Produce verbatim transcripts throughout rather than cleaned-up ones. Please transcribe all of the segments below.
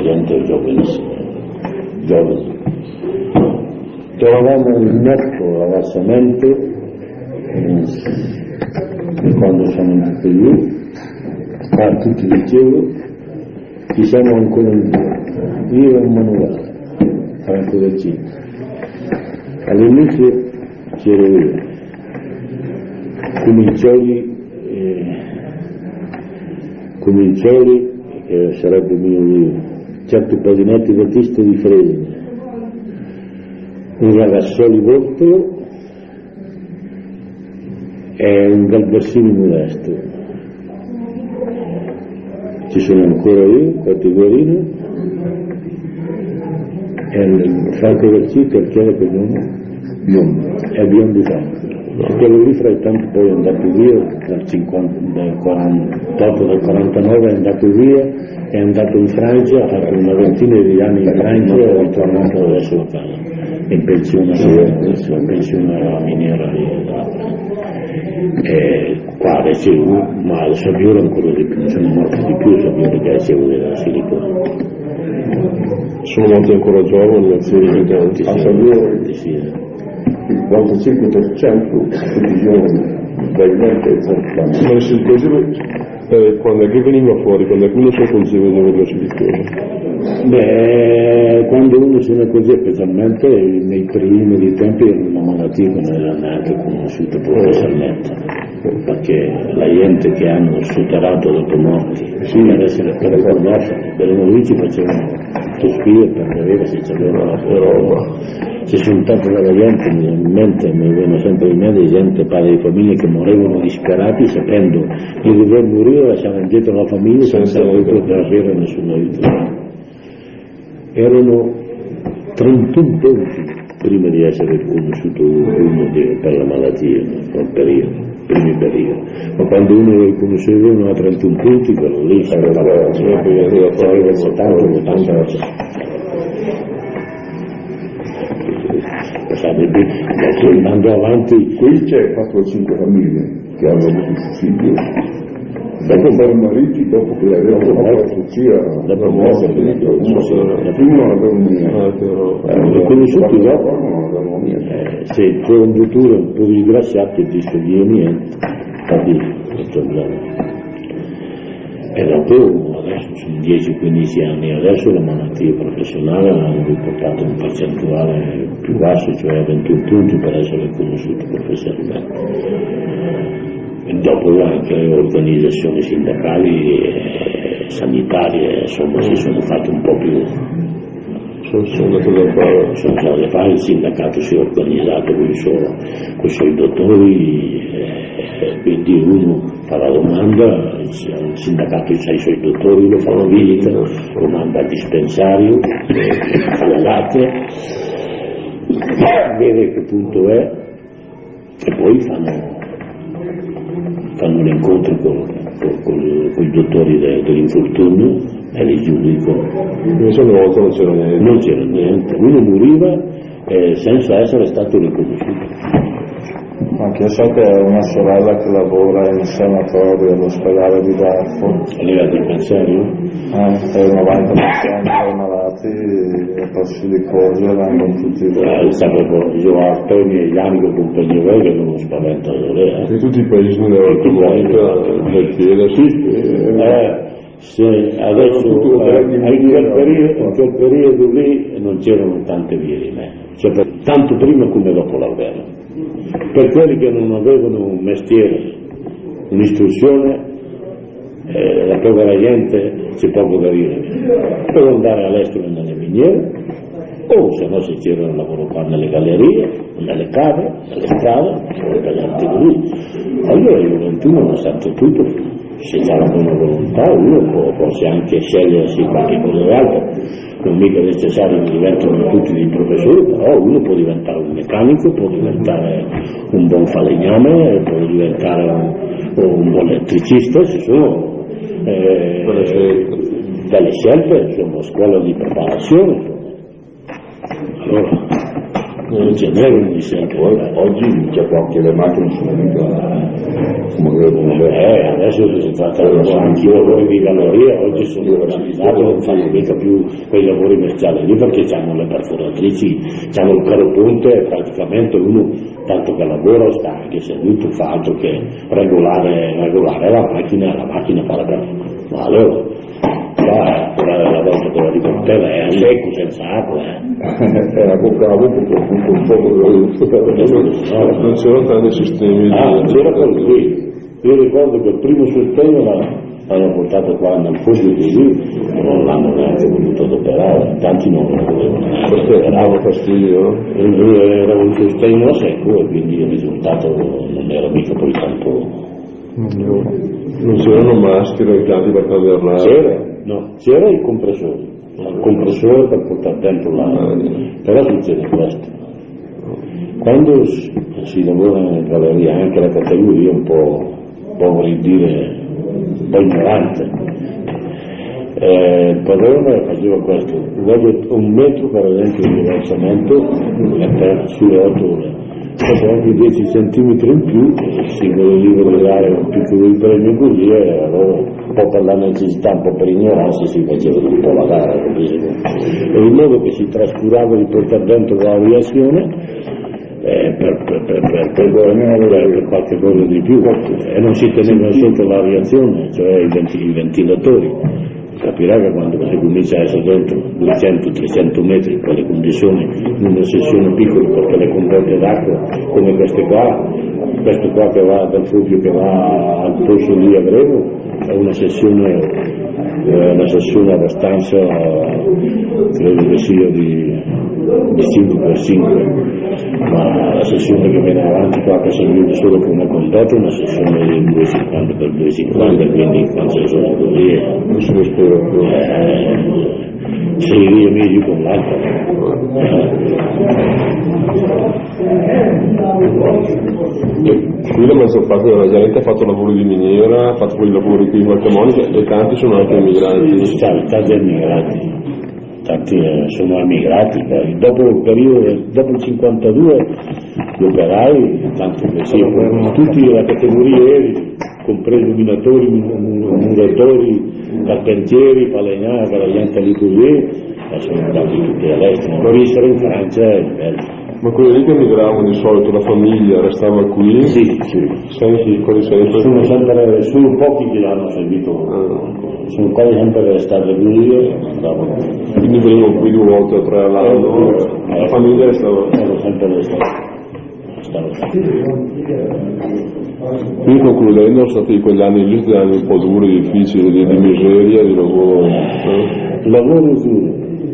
gente giovanissima, giovani. Trovavamo il netto avanzamento e quando siamo andati lì, qua tutti dicevano, ci siamo ancora in due, io e un manuale, Franco del Cinque. All'inizio c'ero io, Comincioli, eh, Comincioli che sarebbe mio io, certo Padinetti Battista di Fresno, un ragazzolo Bortolo e un Galbassini modesto. Ci sono ancora io, Categorino e il Franco del Cinque, che era quel nome? Biondo. È Biondo Franco. Quello lì fra i tanti poi è andato via, dal cinquanta, dal quaranta, dopo del quarantanove è andato via, è andato in Francia, ha fatto una ventina di anni in Francia e è tornato adesso a casa, in pensione, in pensione alla miniera lì. E qua adesso ma il Saviore ancora di più, sono morti di più, il Saviore che adesso voleva silicone. Sono morti ancora giovani, a Saviore, a Saviore, sì. Il quarantacinque per cento tutti giovani, dai venti ai trenta anni. Ma si accorgeva, eh, quando è che veniva fuori, quando è che uno si accorgeva di avere la silicone? Beh, quando uno se ne accorgeva, specialmente nei primi dei tempi era una malattia che non era neanche conosciuta professionalmente, perché la gente che hanno superato dopo morti, sì, per essere per ricordarsi, per i novizi facevano sospiro perché aveva se c'aveva la roba. Ci sono tante della gente, in mente mi viene sempre in mente gente, padri di famiglie che morivano disperati sapendo di dover morire, lasciavano indietro la famiglia senza avuto per avere nessuna aiuto. Erano trentuno punti prima di essere conosciuto uno per la malattia, nel periodo, primi periodi. Ma quando uno lo riconosceva uno a trentuno punti, quello lì sapeva tanto, tanto. Andando avanti, qui c'è quattro o cinque famiglie che hanno avuto suicidio. Dopo per mariti, dopo che avevano morto sia dopo morte, prima non avevano niente, l'ho conosciuto dopo, non avevano niente. Se c'è un dottore un po' disgraziato e dice via niente, capito? E dopo adesso sono dieci quindici anni, adesso la malattia professionale hanno riportato un percentuale più basso, cioè ventuno punti per essere conosciuti professionalmente. E dopo anche le organizzazioni sindacali e sanitarie insomma si sono fatte un po' più, sono, sono andate da fare, sono andate da fare, il sindacato si è organizzato con i suoi, con i suoi dottori, e quindi uno fa la domanda, il sindacato ha i suoi dottori, lo fanno visita, lo manda al dispensario, fa la latte, vede che punto è e poi fanno fanno l'incontro con, con, con, con i dottori de, dell'infortunio e li giudicano. Una volta non c'era niente. Non c'era niente, uno moriva eh, senza essere stato riconosciuto. Anche io so che ho una sorella che lavora in sanatorio all'ospedale di Darfur. Lei ha del pensiero? Eh, per il novanta per cento dei malati per silicose vengono tutti eh, sapevo, io a Tony e gli anni che compagnia vecchia non lo spavento lei. In tutti i paesi dell'Europa, del piede, sì. Eh, sì, adesso eh, in, quel periodo, in quel periodo lì non c'erano tante vie di me, cioè, per, tanto prima come dopo la guerra. Per quelli che non avevano un mestiere, un'istruzione, eh, la povera gente c'è poco da dire. Per andare all'estero nelle miniere, o se no se c'erano lavoro qua nelle gallerie, nelle cave, nelle strade, per gli antichi. Allora io ventuno, nonostante tutto, se c'è la buona volontà, uno può forse anche scegliersi qualche cosa d'altro. Non mica necessario che diventano tutti dei professori, però uno può diventare un meccanico, può diventare un buon falegname, può diventare un, un buon elettricista, ci sono eh, delle scelte, insomma, scuola di preparazione. Insomma. Allora, non ce n'erano di sempre. Oggi c'è qualche le macchine sono mica come avevano eh, adesso si tratta anche i lavori di galleria, oggi sono organizzati, non fanno mica più quei lavori merciali lì perché hanno le perforatrici, hanno il caro ponte e praticamente uno tanto che lavora sta anche seduto, fa altro che regolare, regolare la macchina, la macchina fa la perforazione. Ma allora, qua la volta che la riportella è a secco senza acqua, eh. era bocca a bocca con poco non c'erano tanti sistemi. Ah, c'era quello qui. Io ricordo che il primo sostegno l'hanno portato qua nel foglio di lì e non l'hanno neanche voluto adoperare, tanti non lo volevano neanche Perché adoperare. dava fastidio? Era un sostegno a secco e quindi il risultato non era mica poi tanto. Non c'erano maschere o impianti per tagliare l'aria? C'era, no, c'era il compressore, il compressore per portare dentro l'aria, però succede questo. Quando si lavora in galleria, anche la categoria un po', po' vorrei dire, un po' ignorante, eh, il padrone faceva questo, voglio un metro per esempio di riversamento a terra sulle otto ore, dopo anche dieci centimetri in più, si voleva dare un piccolo di premio così e allora un po' per la necessità, un po' per ignoranza si faceva un po' la gara, e in modo che si trascurava di portare dentro l'aviazione Eh, per, per, per, per, per, per, per qualche cosa di più e non si teneva sotto l'aviazione, cioè i, venti, i ventilatori. Capirà che quando si comincia a essere dentro duecento trecento metri in quelle condizioni in una sessione piccola perché le converte d'acqua come queste qua, questo qua che va dal Fulvio che va al posto lì a Grevo è una sessione eh, una sessione abbastanza credo che sia di, di cinque per cinque, ma la sessione che viene avanti qua che serve solo come contatto è una sessione di duecentocinquanta per duecentocinquanta, quindi quando si sono così Non si respira più. eh, sei via meglio con l'altro. Qui la maggior parte della gente ha fatto lavori di miniera, ha fatto quei lavori qui in Valca Monica e tanti sono anche immigranti. Tanti immigrati, tanti eh, sono emigrati, poi dopo il periodo, dopo il cinquantadue gli operai, tanto che sì, tutti la categoria eri, compreso minatori, muratori, carpentieri, falegnari, la gente lì così, e sono andati tutti all'estero, poi essere in Francia è bello. Ma quelli lì che migravano di solito, la famiglia restava qui? Sì, sì. Sei piccoli, sempre? Sono sempre, sono pochi che l'hanno seguito, ah. Sono quasi sempre restati qui e andavano. Quindi venivano qui due volte o tre all'anno, eh, la famiglia restava? Erano sempre restati. Quindi concludendo, sono stati quegli anni lì, degli anni un po' duri, difficili, di, di miseria, di lavoro. Eh? Lavoro duro.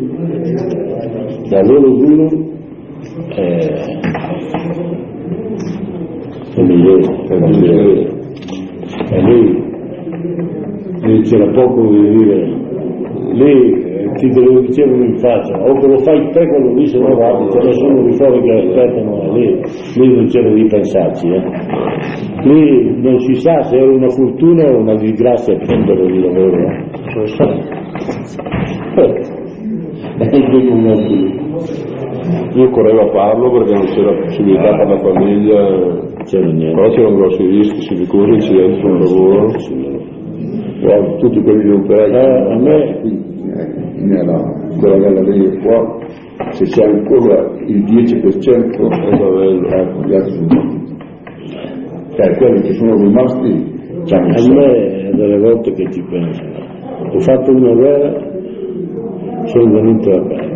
Lavoro duro. Eh, è migliore, è migliore. E lì, lì c'era poco di dire, lì eh, ti te lo dicevano in faccia, o che lo fai te quello lì se no guardi, ce ne sono di fuori che aspettano, lì, lì non c'era di pensarci, eh. Lì non si sa se era una fortuna o una disgrazia prendere di lavoro, eh. È in quei momenti. Io correvo a farlo perché non c'era possibilità per la famiglia, c'era niente. però c'erano grossi rischi, si ricorre incidenti sul lavoro. Guarda, tutti quelli operai Eh, a me- nella quella galleria qua, se c'è ancora il dieci per cento È bello. ecco, gli altri sono cioè quelli che sono rimasti ci hanno A messo. me delle volte che ci penso, ho fatto una guerra, sono venuto a casa.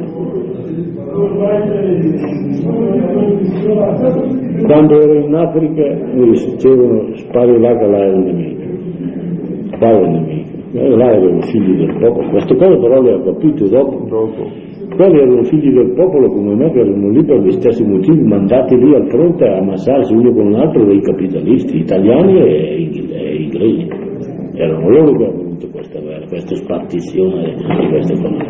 Quando ero in Africa mi dicevano spari là che là è il nemico, spari il nemico. E là erano figli del popolo, queste cose però le ho capite dopo. Dopo. Quelli erano figli del popolo come me che erano lì per gli stessi motivi, mandati lì al fronte a ammassarsi uno con l'altro dei capitalisti italiani e ing- e inglesi. Erano loro che hanno avuto questa guerra, questa spartizione di queste cose.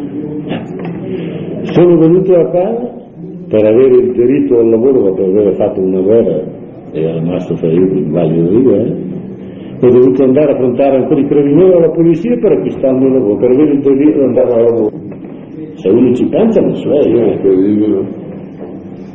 Sono venuto a casa per avere il diritto al lavoro dopo aver fatto una guerra e era rimasto ferito in Valle di Guerra. Ho dovuto andare a affrontare ancora i carabinieri alla polizia per acquistare il lavoro, per avere il diritto di andare a lavoro. Se uno ci pensa non so, È io incredibile.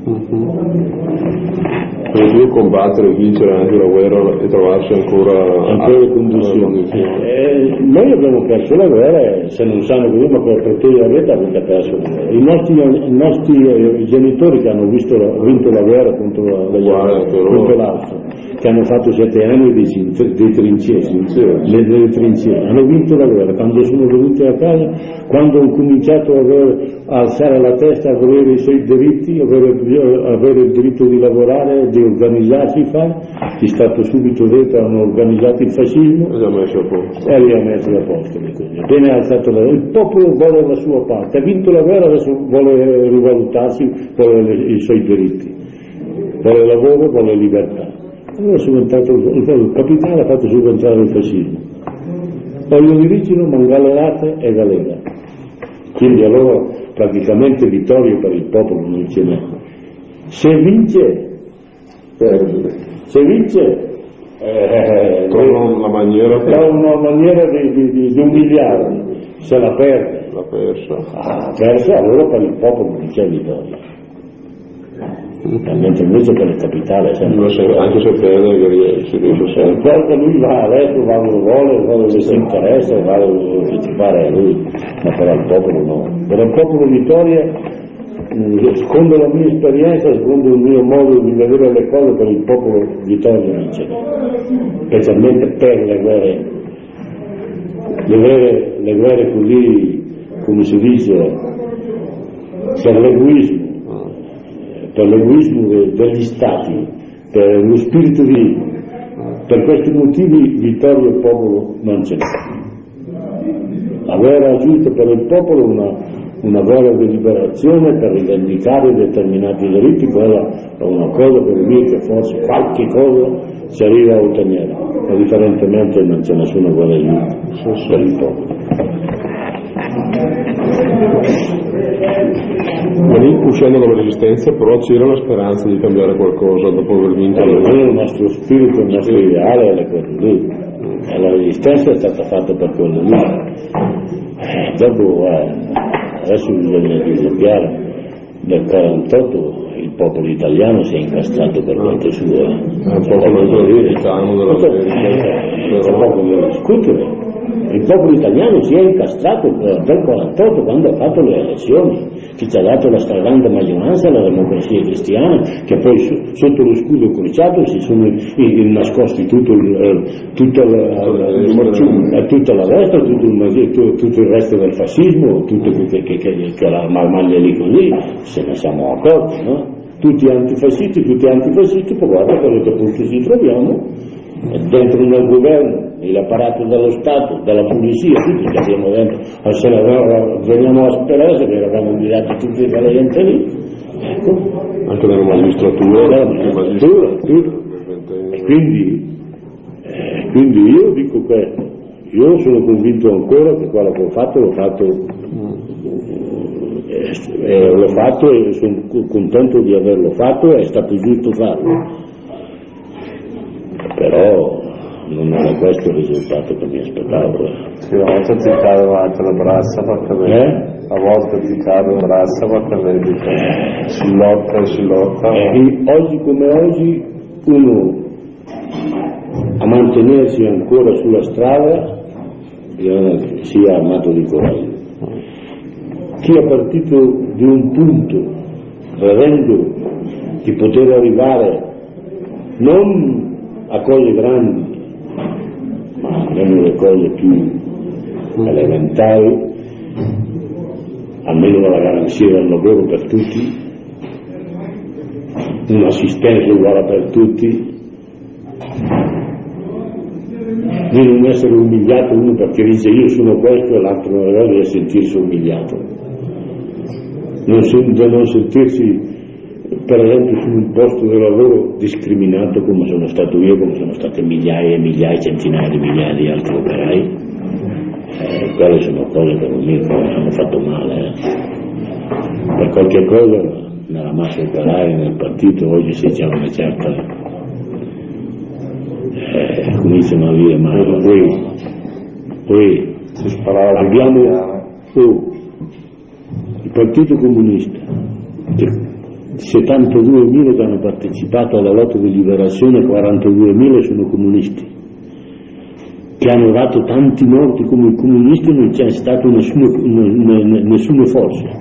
Per più combattere, vincere anche la guerra e trovarsi ancora ancora le condizioni. Eh, noi abbiamo perso la guerra, se non sanno così, ma per proteggere la vita avete perso la guerra. I nostri, i nostri eh, genitori che hanno visto la, vinto la guerra contro, la, contro l'altro, che hanno fatto sette anni di, di trincee, le, delle trincee, hanno vinto la guerra. Quando sono venuti a casa, quando hanno cominciato a, avere, a alzare la testa, a volere i suoi diritti, avere, avere il diritto di lavorare, di organizzarsi, fare, è stato subito detto, hanno organizzato il fascismo e li ha messo a posto. E li ha messo a posto. Appena alzato la, il popolo vuole la sua parte, ha vinto la guerra, adesso vuole rivalutarsi, vuole i suoi diritti, vuole lavoro, vuole libertà. Allora subentrato il capitale, ha fatto subentrare il fascismo. Poi lo dirigono mangallerate e galera. Quindi allora praticamente vittoria per il popolo non ce n'è. Se vince, perde. Se vince, eh, trova una maniera per... una maniera di, di, di, di umiliarli. Se la perde, l'ha persa. Ah, persa, allora per il popolo non c'è vittoria. Mentre invece per il capitale sempre se, anche se perde si riesce sempre. Perché lui va adesso, va dove vuole, va dove si interessa, va dove ci pare a lui, ma per il popolo no. Per il popolo vittoria, secondo la mia esperienza, secondo il mio modo di vedere le cose, per il popolo vittoria non c'è, specialmente per le guerre, le guerre, le guerre così, come si dice, per l'egoismo. Per l'egoismo degli stati, per lo spirito di... per questi motivi vittoria il popolo non c'è. La guerra giusta per il popolo è una, una guerra di liberazione per rivendicare determinati diritti, quella è una cosa per me che forse qualche cosa si arriva a ottenere, ma differentemente non c'è nessuna guerra giusta per il popolo. Ma lì, uscendo dalla resistenza, però c'era la speranza di cambiare qualcosa dopo aver vinto. Allora, il nostro spirito, il nostro ideale era quello lì, e la resistenza è stata fatta per quello lì. Eh, dopo, eh, adesso bisogna dire, nel quarantotto il popolo italiano si è incastrato per conto suo. È un popolo italiano dell'America. È poco da discutere. Il popolo italiano si è incastrato per quarantotto quando ha fatto le elezioni, che ci ha dato la stragrande maggioranza alla democrazia cristiana, che poi sotto lo scudo crociato si sono nascosti tutto il, tutto la, tutta la destra, tutto il, tutto il resto del fascismo, tutto che, che, che, che la maglia lì così, se ne siamo accorti, no? Tutti antifascisti, tutti antifascisti, poi guarda quello che punto ci troviamo. Dentro nel governo, l'apparato dello Stato, della polizia, tutti che abbiamo dentro, se ne veniamo a sperare, se ne eravamo girati tutti dalla gente lì, ecco. Anche nella magistratura, nella magistratura, tutto. E quindi, eh, quindi io dico questo, io sono convinto ancora che quello che ho fatto l'ho fatto, eh, eh, l'ho fatto e sono contento di averlo fatto, è stato giusto farlo. Però non era questo il risultato che mi aspettavo. Sì, a volte ti cade anche la braccia perché vedi, eh? a volte ti cade la braccia perché vedi che si lotta e si lotta. E oggi come oggi uno a mantenersi ancora sulla strada sia armato di coraggio. Chi è partito di un punto credendo di poter arrivare non a cose grandi, ma almeno le cose più elementari, almeno la garanzia del lavoro per tutti, un'assistenza uguale per tutti, di non essere umiliato uno perché dice io sono questo e l'altro non deve sentirsi umiliato, non, non sentirsi per esempio su un posto di lavoro discriminato come sono stato io, come sono state migliaia e migliaia, centinaia di migliaia di altri operai. Eh, quelle sono cose che non mi hanno fatto male. Eh. Per qualche cosa nella massa operaia, nel partito, oggi si c'è una certa... Eh, cominciano a dire, ma qui, qui abbiamo oh, il Partito Comunista, settantaduemila che hanno partecipato alla lotta di liberazione, quarantaduemila sono comunisti, che hanno dato tanti morti come i comunisti, non c'è stato nessuno, nessuno forza.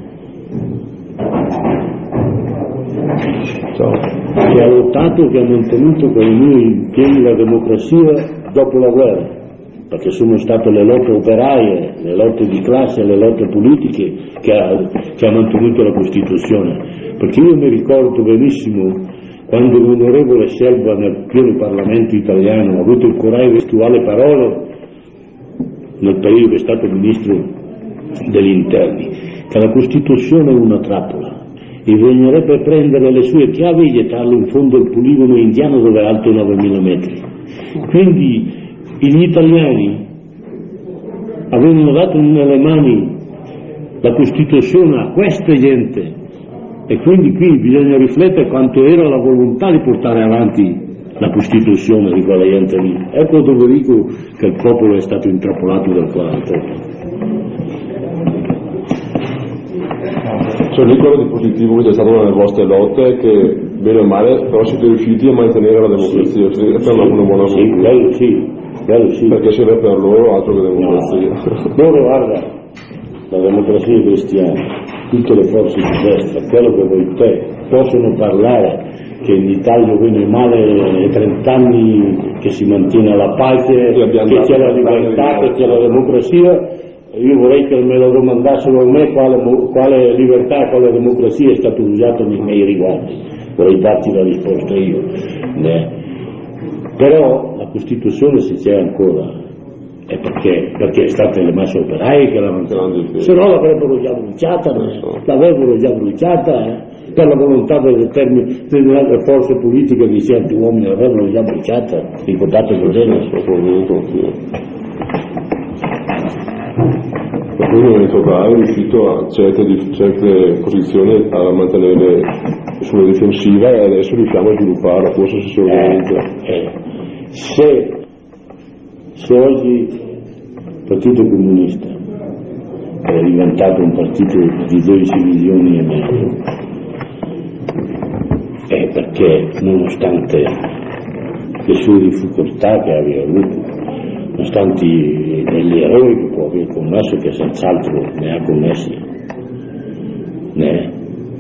Che ha lottato, che ha mantenuto con noi in piedi la democrazia dopo la guerra, perché sono state le lotte operaie, le lotte di classe, le lotte politiche che ha, che ha mantenuto la Costituzione. Perché io mi ricordo benissimo quando l'onorevole Selva nel pieno Parlamento italiano ha avuto il coraggio di testuali parole nel periodo che è stato ministro degli interni, che la Costituzione è una trappola e bisognerebbe prendere le sue chiavi e gettarle in fondo al poligono indiano dove è alto novemila metri. Quindi gli italiani avevano dato nelle mani la Costituzione a questa gente e quindi qui bisogna riflettere quanto era la volontà di portare avanti la Costituzione di quella gente lì. Ecco dove dico che il popolo è stato intrappolato dal quarantotto. Cioè lì quello di positivo che c'è stato nelle vostre lotte è che bene o male però siete riusciti a mantenere la democrazia, sì. È per una buona cosa. Sì, quello sì, quello sì. Perché se è per loro altro che democrazia. No. Loro guarda, la democrazia cristiana, tutte le forze di destra, quello che vuoi te, possono parlare che in Italia viene male e trenta anni che si mantiene la pace, che c'è la libertà, che c'è la democrazia. Io vorrei che me lo domandassero a me quale, quale libertà e quale democrazia è stato usato nei miei riguardi. Vorrei darti la risposta io. Né? Però la Costituzione se c'è ancora è perché, perché è stata le masse operaie che l'hanno mantenuta. Se no l'avrebbero già bruciata, l'avrebbero già bruciata, eh? Per la volontà delle determinate forze politiche di certi uomini l'avrebbero già bruciata, ricordate cos'è? Quindi nel totale è riuscito a certe, certe posizioni a mantenere sulla difensiva e adesso riusciamo a svilupparla, forse se si organizza. Eh, eh. Se, se oggi il Partito Comunista è diventato un partito di dodici milioni e mezzo, è perché nonostante le sue difficoltà che aveva avuto, nonostante gli errori che può aver commesso, che senz'altro ne ha commessi, né?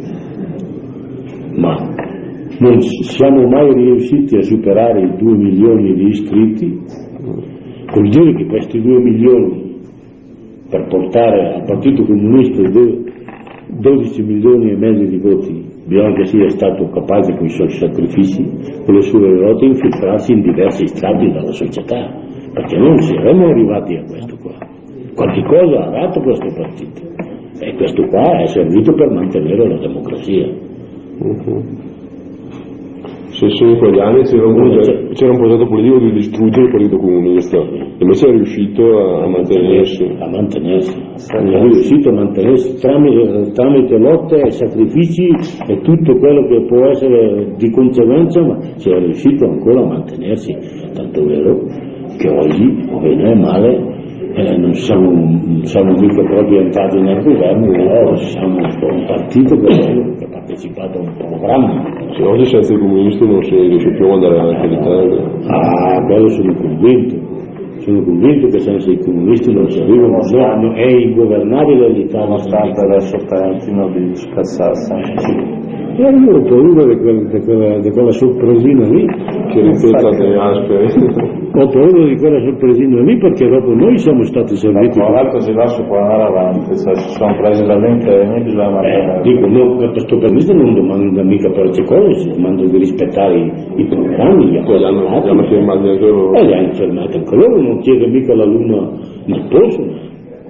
Ma non siamo mai riusciti a superare i due milioni di iscritti. Vuol dire che questi due milioni per portare al Partito Comunista dodici milioni e mezzo di voti, bisogna che sia stato capace con i suoi sacrifici, con le sue lotte, infiltrarsi in diversi strati della società, perché non saremmo arrivati a questo qua. Qualche cosa ha dato questo partito e questo qua è servito per mantenere la democrazia. Uh-huh. Se sono in quegli anni c'era un, progetto, c'era un progetto politico di distruggere il Partito Comunista, invece è riuscito a, a mantenersi. A mantenersi, è riuscito a mantenersi tramite, tramite lotte e sacrifici e tutto quello che può essere di conseguenza, ma c'è riuscito ancora a mantenersi, tanto vero che oggi, bene o male, eh, non siamo, non siamo mica proprio entrati nel governo, però siamo un partito che, che ha partecipato a un programma. Se oggi senza i comunisti non si riesce più a andare avanti in Italia. Ah, quello sono convinto. Sono convinto che senza i comunisti non si arriva, no, no, è ingovernabile l'Italia. Nonostante adesso tentino di scassarsi. E io ho paura di quella, di quella, di quella sorpresina lì. Che ripeta dei asperi. Ho paura di quella sorpresina lì perché dopo noi siamo stati serviti. Ma l'altro si va si può andare avanti, cioè si sono presi dall'impegno, bisogna mantenere. Eh, dico, no, questo permesso non domanda mica per le cose, si domanda di rispettare i, i programmi, gli accordi. Li hanno firmati anche loro. E li hanno fermati anche loro, non chiede mica la luna nel polso.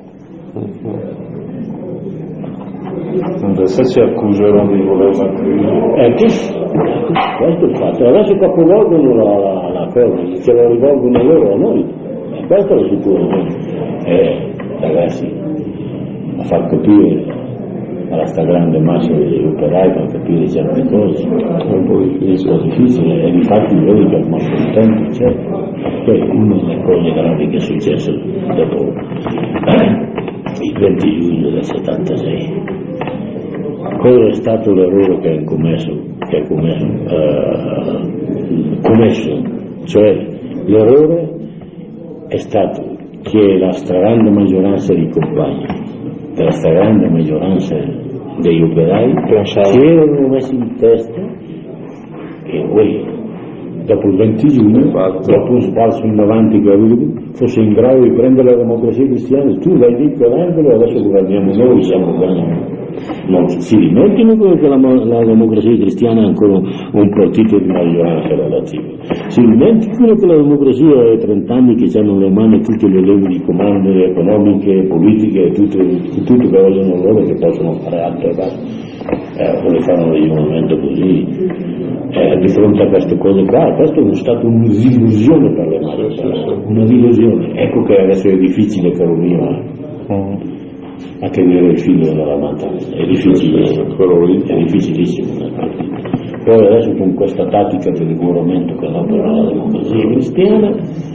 Adesso ci accusano di voler mettere. Eh, questo, questo è il fatto. Adesso capovolgono la, la, la cosa, ce la rivolgono loro a noi. E questo è sicuro. Eh, ragazzi, a far capire alla stragrande massa degli operai, per capire certe cose, è un po' difficile, è difficile. E infatti vedi che è malcontento, certo. Poi una delle cose gravi che è successo dopo il venti giugno del settantasei. cosa è stato l'errore che ha commesso, che ha commesso, eh, commesso? Cioè l'errore è stato che la stragrande maggioranza dei compagni, la stragrande maggioranza degli operai si erano messi in testa che poi dopo il venti giugno, dopo un spazio in avanti che avevo, fosse in grado di prendere la democrazia cristiana. Tu vai lì prendere, adesso governiamo noi, siamo governiamo. Non si dimenticano che la, la democrazia cristiana è ancora un partito di maggioranza relativa. Si dimenticano che la democrazia è trenta anni che hanno le mani tutte le leve di comando economiche, politiche, tutto, tutto che vogliono loro, che possono fare altro e basta. Eh, vuole fare un ragionamento così eh, di fronte a queste cose qua. Questo è stato una disillusione per le masse, una disillusione. Ecco che adesso è difficile, caro mio, eh. a tenere il filo della lamanta, è difficilissimo, è difficilissimo. Poi adesso con questa tattica del regolamento che hanno per la democrazia cristiana,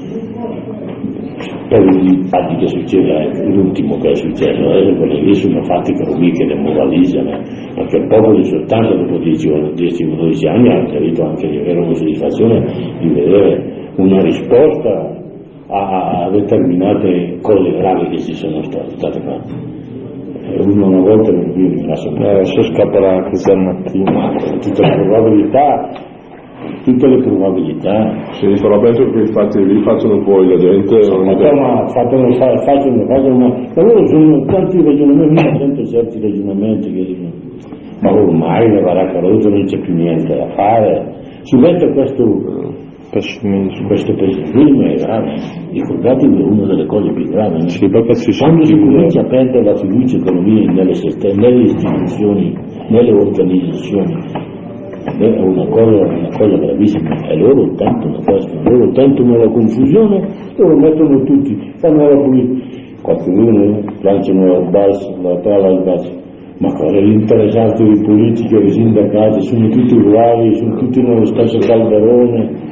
per i fatti che succede, è l'ultimo che è successo adesso, quelle lì sono fatti che non che demoralizzano, perché il popolo di soltanto dopo dieci o dodici anni ha capito anche di avere una soddisfazione di vedere una risposta a, a determinate cose gravi che ci sono state fatte. Uno una volta non viene in lascia eh, se scapperà anche se al mattino, tutte le probabilità, tutte le probabilità. Sì, però penso che infatti lì facciano poi la gente. Ma facciano, facciano, facciano, facciano, ma loro sono tanti ragionamenti, io sento certi ragionamenti che dicono, ma ormai la Baracca Rosa non c'è più niente da fare. Si mette questo pessimismo, questo pessimismo è grave. Ricordatevi che è una delle cose più gravi. Sì, perché si quando si comincia a perdere la fiducia economia nelle, nelle istituzioni, nelle organizzazioni, è una cosa, una cosa gravissima. E loro tentano questo, loro tentano la confusione, loro mettono tutti, fanno la politica, qualcuno lanciano al basso, la palla al basso. Ma cosa gli interessati di politica, di sindacati, sono tutti uguali, sono tutti nello stesso calderone.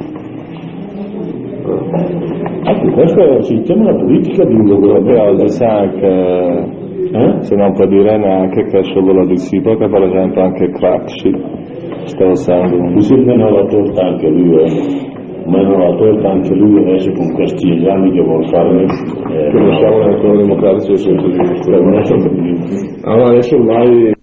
Ecco, questo è il sistema della politica di un però si sa che eh? se non può dire neanche che è solo la reciproca, per esempio anche Craxi sta usando un... mi sembra meno la torta anche lui, eh. meno la torta anche lui adesso con questi esami che vuol fare, eh, che non siamo ancora democratici e sempre giusti. Allora adesso vai.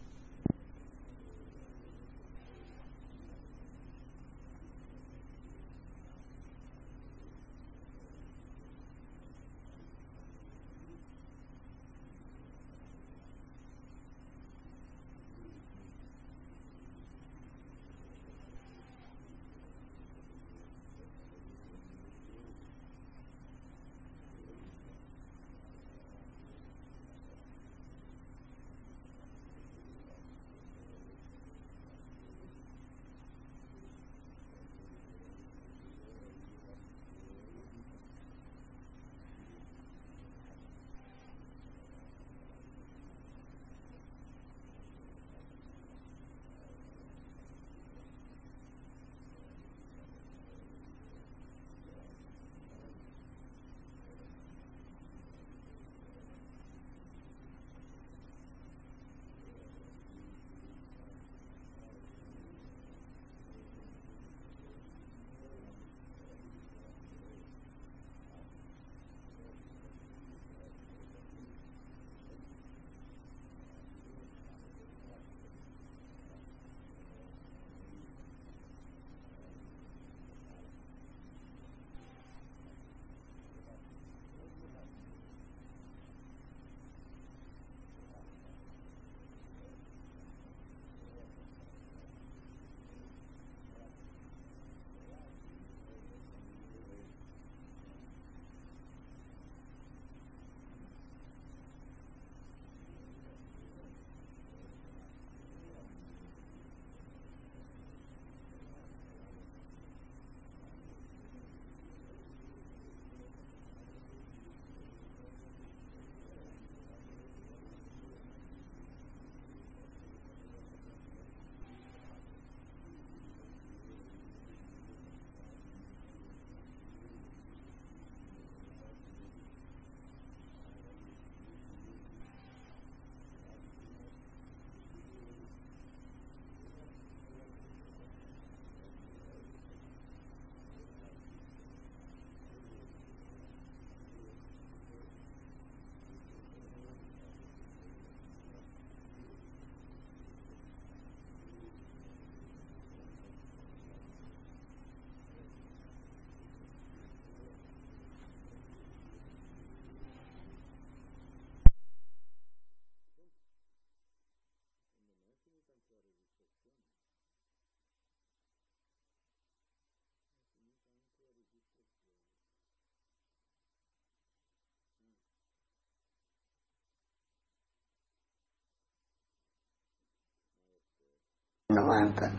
novanta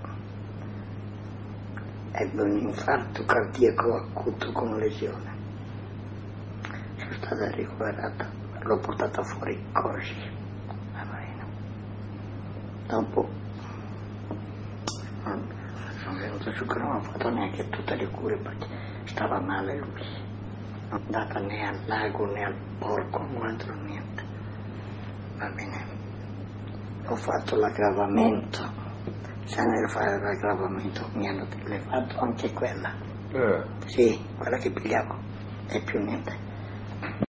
ebbe un infarto cardiaco acuto con lesione. Sono stata ricoverata, l'ho portata fuori così, a Marino. Dopo sono venuto su che non ho fatto neanche tutte le cure perché stava male lui. Non è andata né al lago né al porco, non altro niente. Va bene. Ho fatto l'aggravamento. Se nel fare l'aggravamento mi hanno levato anche quella. Eh. Sì, quella che pigliavo e più niente.